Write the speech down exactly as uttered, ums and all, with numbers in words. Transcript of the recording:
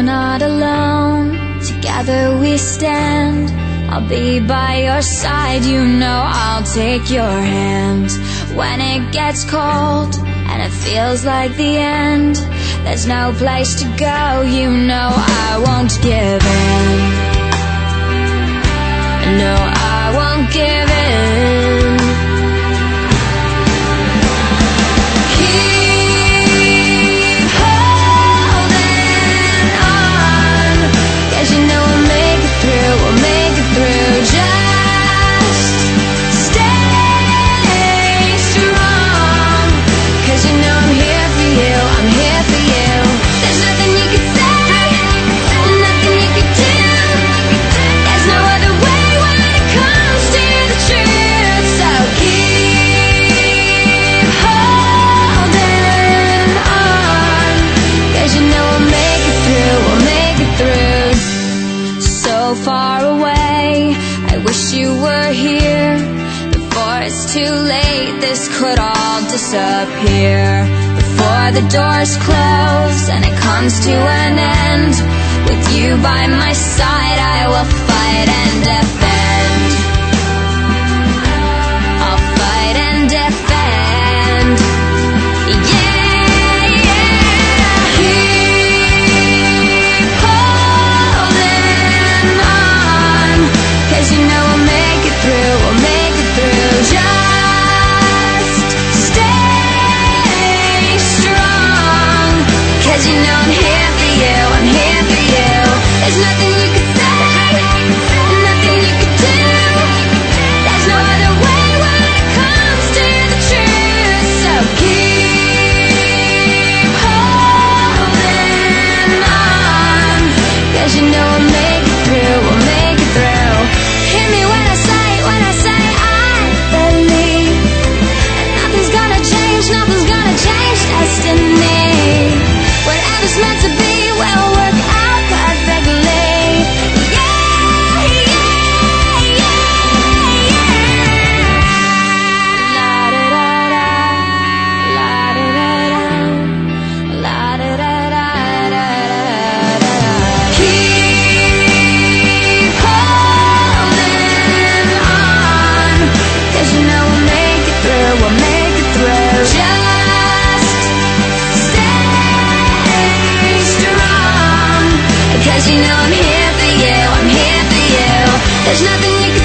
not alone, together we stand. I'll be by your side, you know I'll take your hand. When it gets cold and it feels like the end, there's no place to go, you know I won't give in. No, I won't give in. Keep holding on, 'cause you know we'll make it through, we'll make it through. Just stay strong, 'cause you know I'm here for you, I'm here for you. There's nothing you can say, nothing you can do. There's no other way when it comes to the truth. So keep holding on, 'cause you know we'll make it through, we'll make it through. So far away, I wish you were here. Before it's too late, this could all disappear. Before the doors close and it comes to an end, with you by my side I will fight and defend. I'll fight and defend. Yeah, yeah. Keep holding on, 'cause you know we'll make it through, we'll make it through. Just stay strong, 'cause you know I'm here for you, I'm here for you. There's nothing you can say, nothing you can do. There's no other way when it comes to the truth. So keep holding on, 'cause you know we'll make it through, we'll make it through. Hear me when I say, when I say I believe, and nothing's gonna change, nothing's gonna change destiny. Whatever's meant to be will work out perfectly. Yeah, yeah, yeah, yeah. La da da da, la da da da, la da da da da da. Keep holding on, 'cause you know we'll make it through, we'll make it through. Just stay strong, 'cause you know I'm here for you, I'm here for you. There's nothing you can